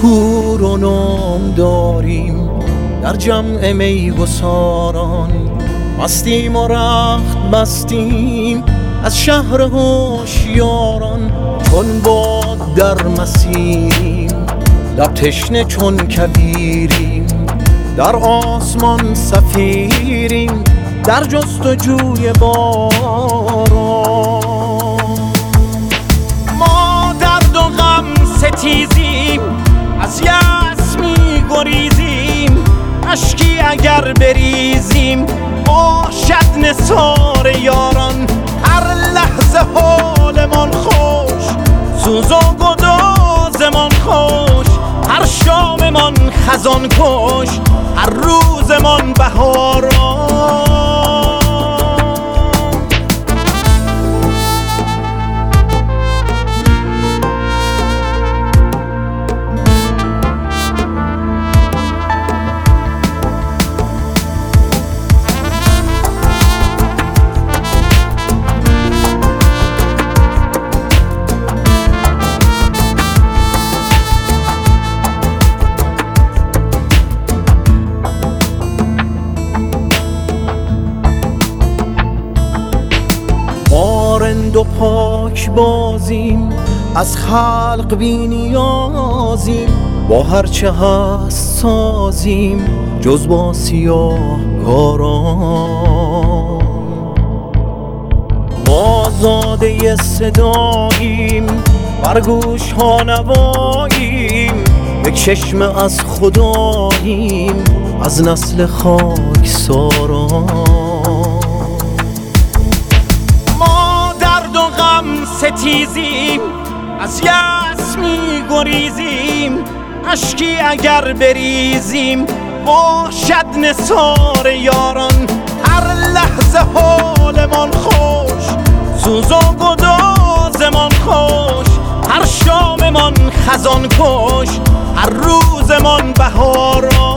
شور و نام داریم در جمع میگساران، مستیم و رخت بستیم از شهر هوشیاران. چون باد در مسیریم لب تشنه چون کویریم، در آسمان سفیریم در جستجوی باران. ما درد و غم ستیزیم از یأس می گریزیم، اشکی اگر بریزیم باشد نثار یاران. هر لحظه حالمان خوش، سوز و گدازمان خوش، هر شاممان خزان کش، هر روزمان بهاران. رند و پاک بازیم از خلق بی نیازیم، با هرچه هست سازیم جز با سیاه کاران. ما زاده صداییم بر گوش ها نواییم، یک چشمه از خداییم از نسل خاکساران. ستیزیم از یأس می گریزیم، اشکی اگر بریزیم باشد نثار یاران. هر لحظه حالمان خوش، سوز و گدازمان خوش، هر شاممان خزان کش، هر روزمان بهاران.